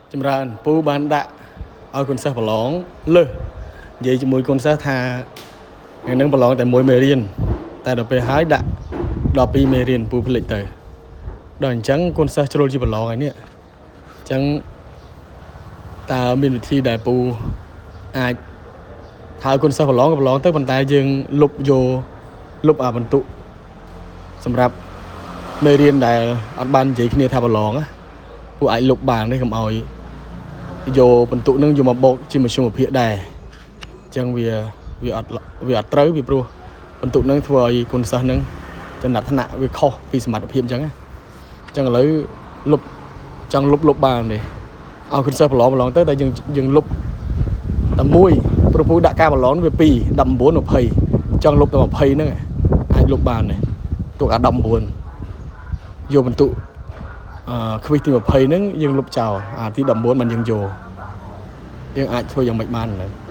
ចម្រើនពូបានដាក់ឲ្យកូនសិស្សប្រឡងលើសនិយាយជាមួយកូនសិស្សថាថ្ងៃនឹងប្រឡងតែមួយមេរៀនតែដល់ពេលហើយដាក់ដល់2មេរៀនពូភ្លេចទៅដល់អញ្ចឹងកូនសិស្សជ្រុលជាប្រឡងហើយនេះអញ្ចឹងតើមានវិធីដែលពូអាចហើយកូនសិស្សប្រឡងទៅប៉ុន្តែយើងលុបអាបន្ទុកសម្រាប់មេរៀនដែលអត់បាននិយាយគ្នាថាប្រឡងណាពូអាចលុបបានទេកុំឲ្យយកបន្ទុកនឹងយកមកបោកជាមធ្យមភាគដែរអញ្ចឹងវាអត់ត្រូវពីព្រោះបន្ទុកនឹងធ្វើឲ្យកូនសិស្សនឹងចំណាត់ថ្នាក់វាខុសពីសមត្ថភាពអញ្ចឹងឥឡូវចង់លុបបានទេឲ្យកូនសិស្សប្រឡងទៅតែយើងលុបតែមួយព្រោះពូដាក់ការប្រឡងវា2 19 20ចង់លុបតែ20ហ្នឹងអាចលុបបានទេទុកអា19យកបន្ទុកខ្វិសទី20ហ្នឹងយើងលុបចោលអាទី19មិនយើងយកយើងអាចធ្វើយ៉ាងម៉េចបានហ្នឹង